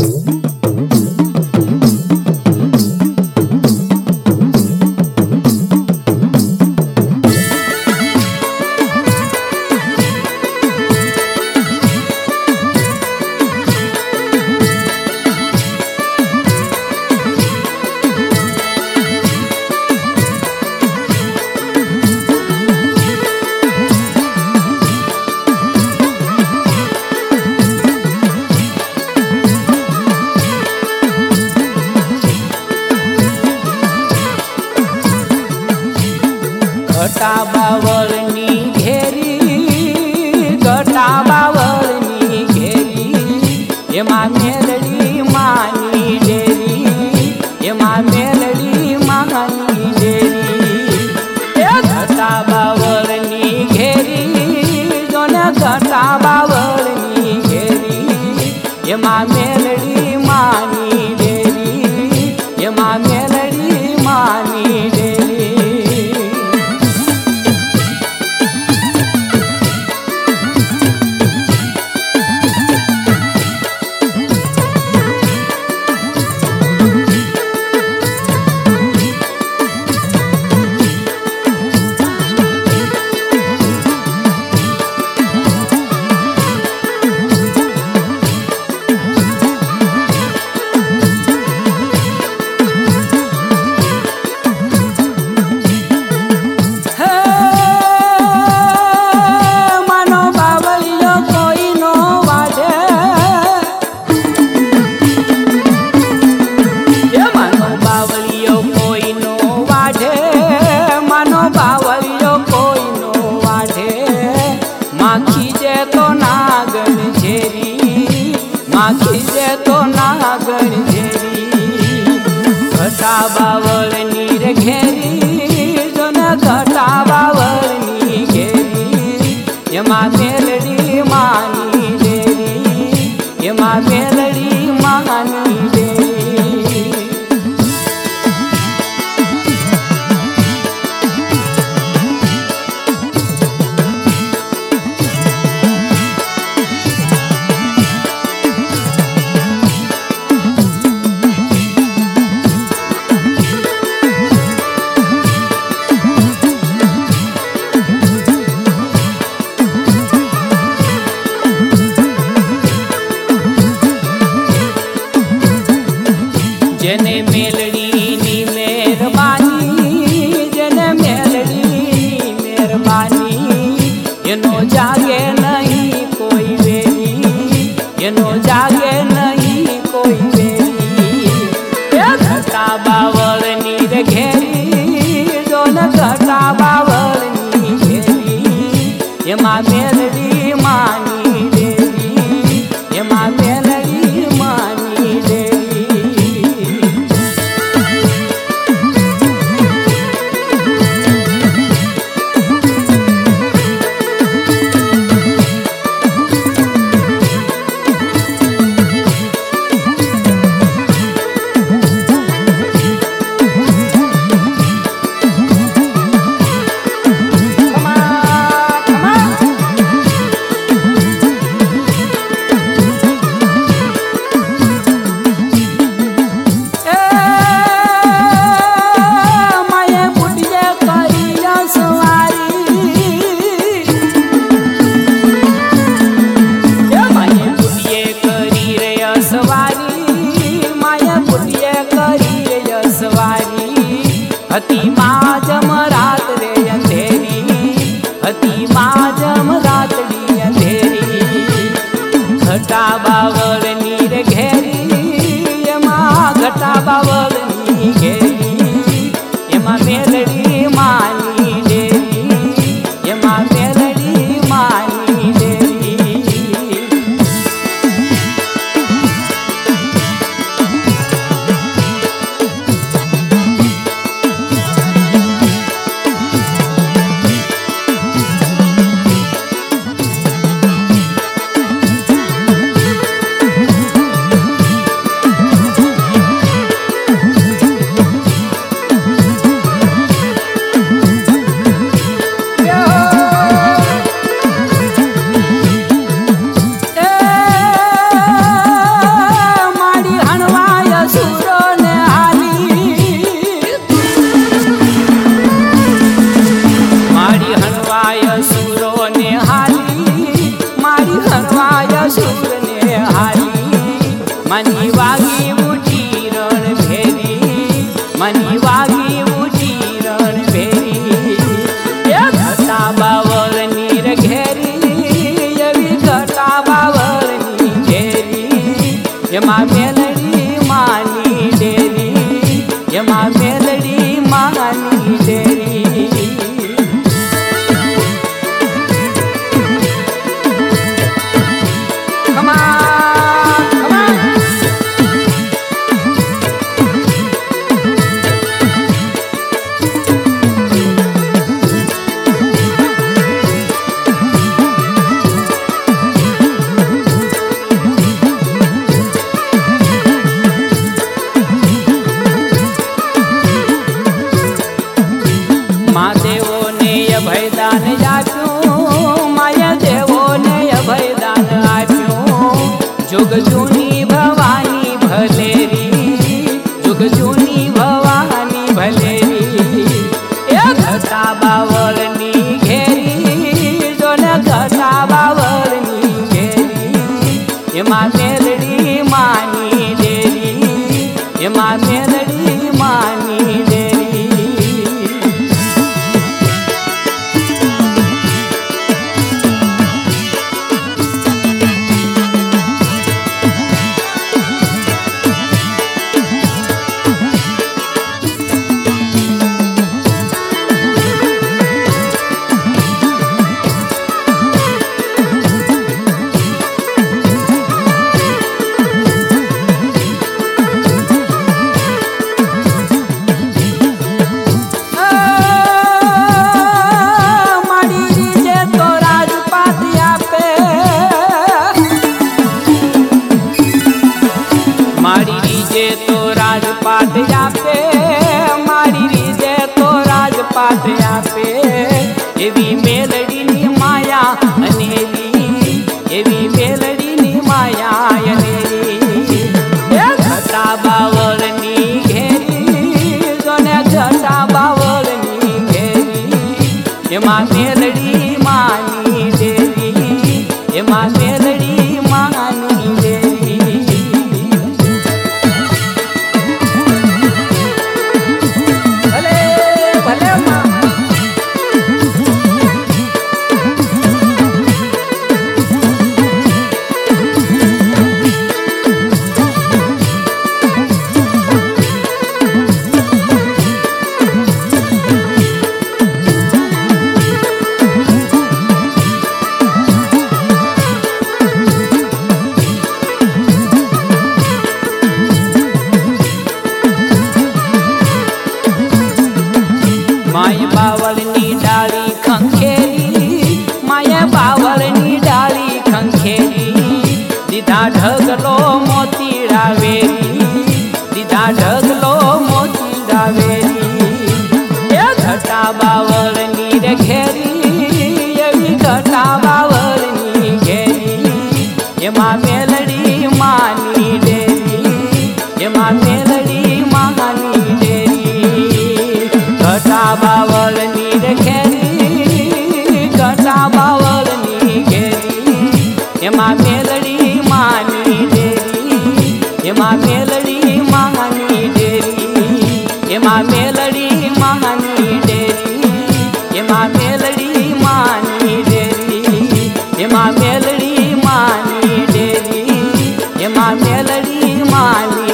ઘટા બાવળની ઘેરી, ઘટા બાવળની ઘેરી, એમાં મેલડી માની ડેરી, એમાં મેલડી માની ડેરી. એ ઘટા બાવળની ઘેરી, જોને ઘટા બાવળની ઘેરી, એમાં મેલડી માની ડેરી, એમાં મેલડી માની ડેરી. ઘટા બાવળની રે ઘેરી, જોને ઘટા બાવળની ઘેરી, એમાં મેલડી માની ડેરી, એમાં મેલડી માની ડેરી. જેને મેલડીની મહેરબાની, જેને મેલડીની મહેરબાની, એનો જાગે નહીં કોઈ વેરી, એનો જાગે નહીં કોઈ વેરી. એ ઘટા બાવળની રે ઘેરી, જોને ઘટા બાવળની ઘેરી, એમાં મેલડી માની ડેરી, એમાં મેલડી માની ડેરી. માની વાગી ઉઠી રણ ભેરી માની વાગી ઉઠી રણ ભેરી એ ઘટા બાવળની રે ઘેરી એવી ઘટા બાવળની ઘેરી એમાં મેલડી માની ડેરી એમાં મેલડી માની ડેરી દેવોને અભયદાન આપ્યું માયા દેવોને અભયદાન આપ્યું જુગ જૂની ભવાની ભલેરી જુગ જૂની ભવાની ભલેરી એ ઘટા બાવળની ઘેરી જોને ઘટા બાવળની ઘેરી એમાં મેલડી માની ડેરી એમાં મેલડી માની ડેરી મારી રીજે તો રાજપાટ આપે મારી રીજે તો રાજપાટ આપે એવી મેલડીની માયા અનેરી એવી મેલડીની માયા અનેરી એ ઘટા બાવળની ઘેરી જોને ઘટા બાવળની ઘેરી એમાં મેલડી માની ડેરી એમાં મેલડી માની ડેરી માય બાવળની ડાળી ખંખેરી માયા બાવળની ડાળી ખંખેરી દીધા ઢગલો મોતીડા વેરી દીધા ઢગલો મોતીડા વેરી એ ઘટા બાવળની રે ઘેરી એવી ઘટા બાવળની ઘેરી એમાં મેલડી માની ડેરી એમાં મેલડી માની ડેરી ઘટા બાવળની રે ઘેરી ઘટા બાવળની ઘેરી એમાં મેલડી માની ડેરી એમાં મેલડી માની ડેરી એમાં મેલડી માની ડેરી એમાં મેલડી માની ડેરી એમાં મેલડી માની ડેરી એમાં મેલડી માની